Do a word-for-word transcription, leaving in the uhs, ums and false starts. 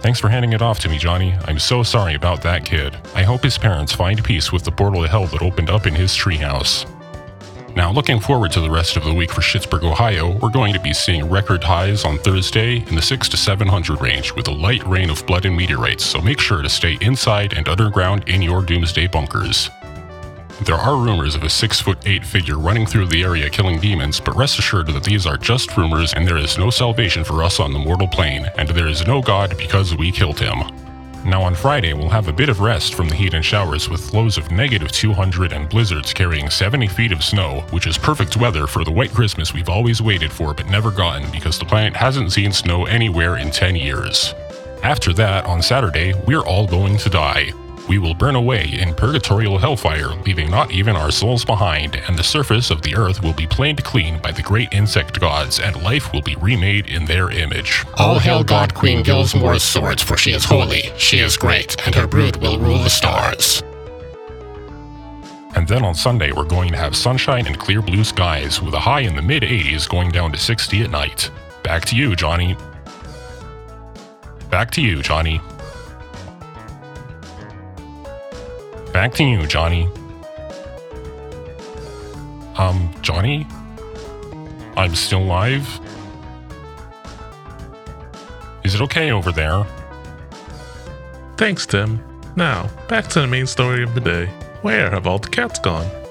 Thanks for handing it off to me, Johnny. I'm so sorry about that kid. I hope his parents find peace with the portal to hell that opened up in his treehouse. Now, looking forward to the rest of the week for Schittsburg, Ohio, we're going to be seeing record highs on Thursday in the six to seven hundred range with a light rain of blood and meteorites, so make sure to stay inside and underground in your doomsday bunkers. There are rumors of a six foot eight figure running through the area killing demons, but rest assured that these are just rumors and there is no salvation for us on the mortal plane, and there is no God because we killed him. Now on Friday, we'll have a bit of rest from the heat and showers with lows of negative two hundred and blizzards carrying seventy feet of snow, which is perfect weather for the white Christmas we've always waited for but never gotten because the planet hasn't seen snow anywhere in ten years. After that, on Saturday, we're all going to die. We will burn away in purgatorial hellfire, leaving not even our souls behind, and the surface of the earth will be planed clean by the great insect gods, and life will be remade in their image. All hail God Queen Gilsmore's swords, for she is holy, she is great, and her brood will rule the stars. And then on Sunday, we're going to have sunshine and clear blue skies, with a high in the mid eighties going down to sixty at night. Back to you, Johnny. Back to you, Johnny. Back to you, Johnny. Um, Johnny? I'm still alive? Is it okay over there? Thanks, Tim. Now, back to the main story of the day. Where have all the cats gone?